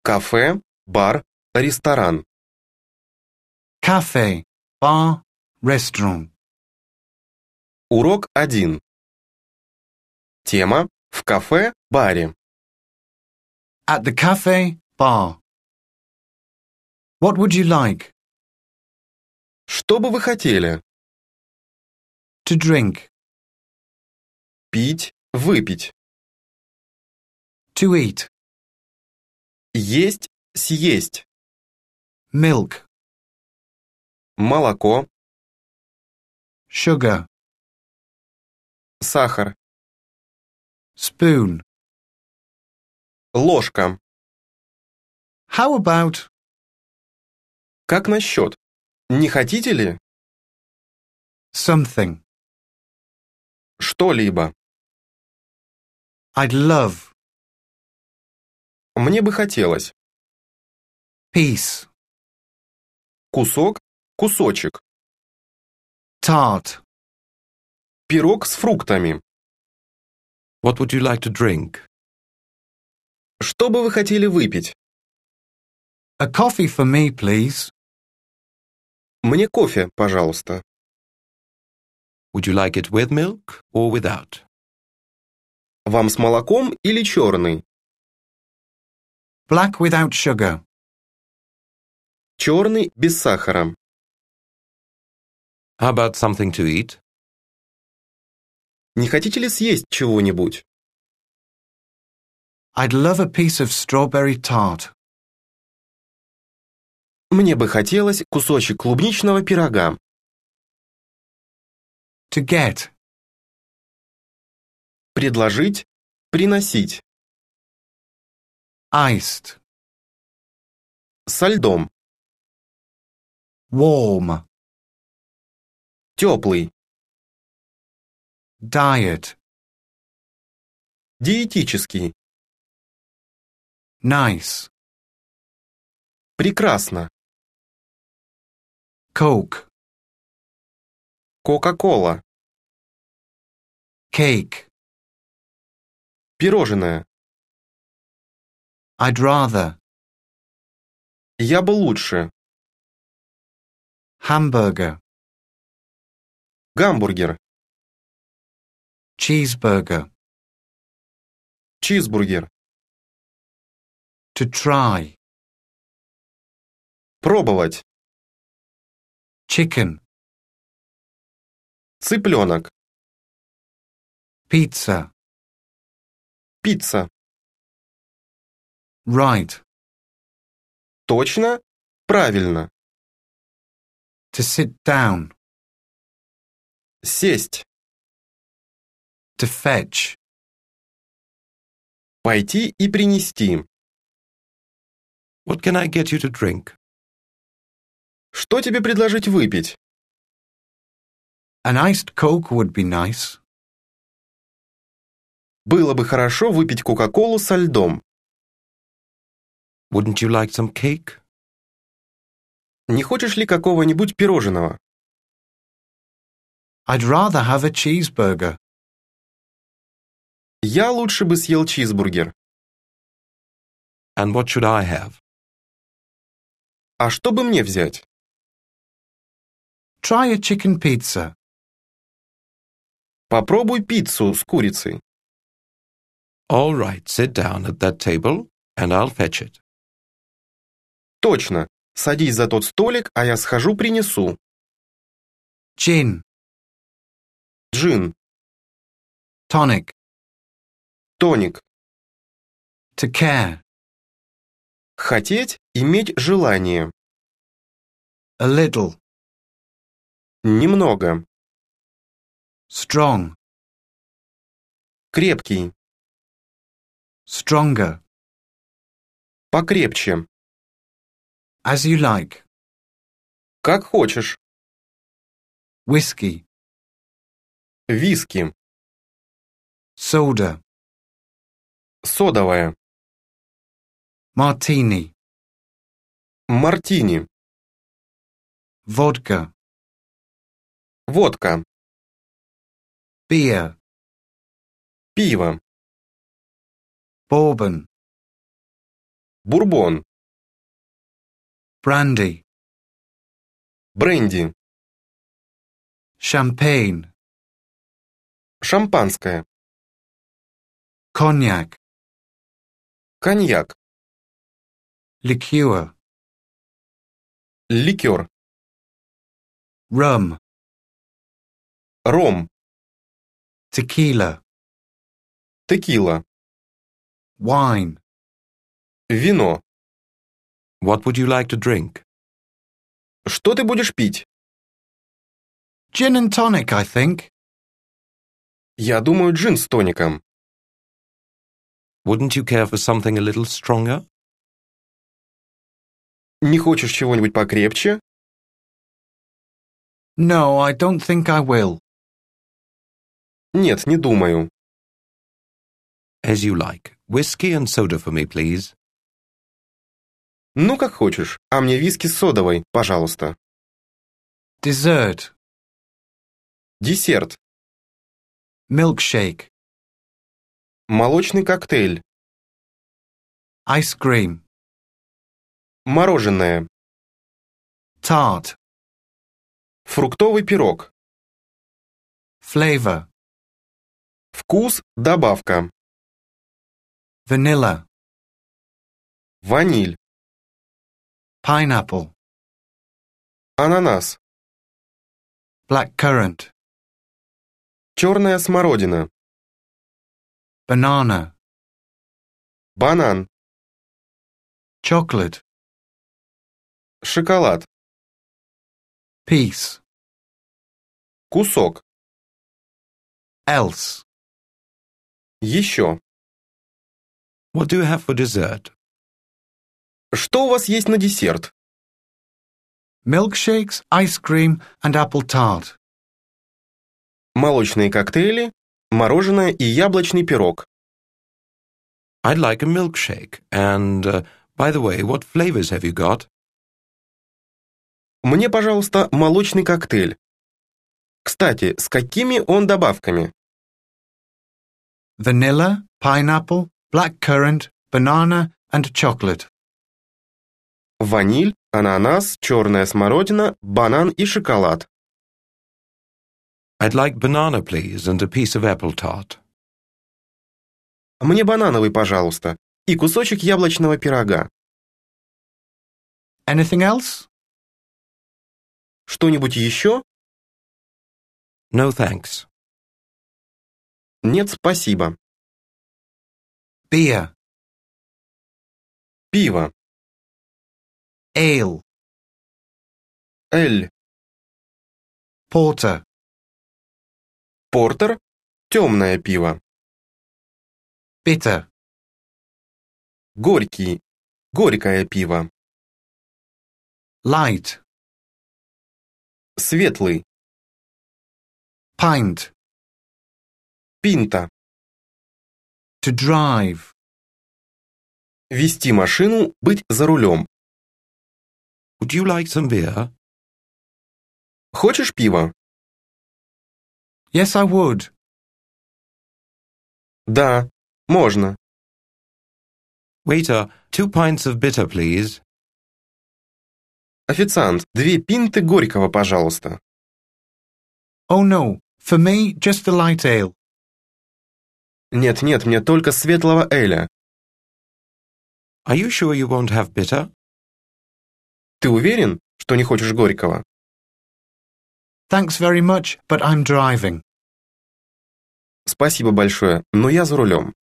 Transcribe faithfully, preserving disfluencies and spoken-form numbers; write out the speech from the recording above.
Кафе, бар, ресторан. Cafe, bar, restaurant. Урок один. Тема в кафе-баре. At the cafe, bar. What would you like? Что бы вы хотели? To drink. Пить, выпить. To eat. Есть, съесть. Milk. Молоко, Sugar. сахар, Spoon. ложка. How about Как насчет? Не хотите ли? something? Что-либо. I'd love. Мне бы хотелось. Piece. Кусок, кусочек. Tart. Пирог с фруктами. What would you like to drink? Что бы вы хотели выпить? A coffee for me, please. Мне кофе, пожалуйста. Would you like it with milk or without? Вам с молоком или черный? Black without sugar. Черный без сахара. How about something to eat? Не хотите ли съесть чего-нибудь? I'd love a piece of strawberry tart. Мне бы хотелось кусочек клубничного пирога. To get. Предложить, приносить. Iced. Со льдом. Warm. Теплый. Diet. Диетический. Nice. Прекрасно. Coke. Кока-кола. Cake. Пирожное. I'd rather. Я бы лучше. Hamburger. Гамбургер. Cheeseburger. Чизбургер. To try. Пробовать. Chicken. Цыпленок. Pizza. Пицца. Right. Точно? Правильно. To sit down. Сесть. To fetch. Пойти и принести. What can I get you to drink? Что тебе предложить выпить? An iced Coke would be nice. Было бы хорошо выпить кока-колу со льдом. Wouldn't you like some cake? Не хочешь ли какого-нибудь пирожного? I'd rather have a cheeseburger. Я лучше бы съел чизбургер. And what should I have? А что бы мне взять? Try a chicken pizza. Попробуй пиццу с курицей. All right, sit down at that table and I'll fetch it. Точно. Садись за тот столик, а я схожу принесу. Gin. Джин. Tonic. Тоник. To care. Хотеть, иметь желание. A little. Немного. Strong. Крепкий. Stronger. Покрепче. As you like. Как хочешь. Whiskey. Виски. Soda. Содовая. Martini. Мартини. Vodka. Водка. Beer. Пиво. Bourbon. Бурбон. Brandy. Бренди. Champagne. Шампанское. Cognac. Коньяк. Liqueur. Ликер. Rum. Ром. Tequila. Текила. Wine. Вино. What would you like to drink? Что ты будешь пить? Gin and tonic, I think. Я думаю, джин с тоником. Wouldn't you care for something a little stronger? Не хочешь чего-нибудь покрепче? No, I don't think I will. Нет, не думаю. As you like. Whiskey and soda for me, please. Ну, как хочешь. А мне виски с содовой, пожалуйста. Dessert. Десерт. Milkshake. Молочный коктейль. Ice cream. Мороженое. Tart. Фруктовый пирог. Flavor. Вкус, добавка. Vanilla. Ваниль. Pineapple. Ананас. Blackcurrant. Черная смородина. Banana. Банан. Chocolate. Шоколад. Piece. Кусок. Else. Еще. What do you have for dessert? Что у вас есть на десерт? Milkshakes, ice cream, and apple tart. Молочные коктейли, мороженое и яблочный пирог. I'd like a milkshake. And, uh, by the way, what flavors have you got? Мне, пожалуйста, молочный коктейль. Кстати, с какими он добавками? Vanilla, pineapple, blackcurrant, banana, and chocolate. Ваниль, ананас, черная смородина, банан и шоколад. I'd like banana, please, and a piece of apple tart. Мне банановый, пожалуйста, и кусочек яблочного пирога. Anything else? Что-нибудь еще? No thanks. Нет, спасибо. Beer. Пиво. Ale. Эль. Porter. Портер. Темное пиво. Bitter. Горький. Горькое пиво. Light. Светлый. Pint. Пинта. To drive. Вести машину, быть за рулем. Would you like some beer? Хочешь пива? Yes, I would. Да, можно. Waiter, two pints of bitter, please. Официант, две пинты горького, пожалуйста. Oh no, for me, just the light ale. Нет-нет, мне только светлого эля. Are you sure you won't have bitter? Ты уверен, что не хочешь горького? Thanks very much, but I'm driving. Спасибо большое, но я за рулем.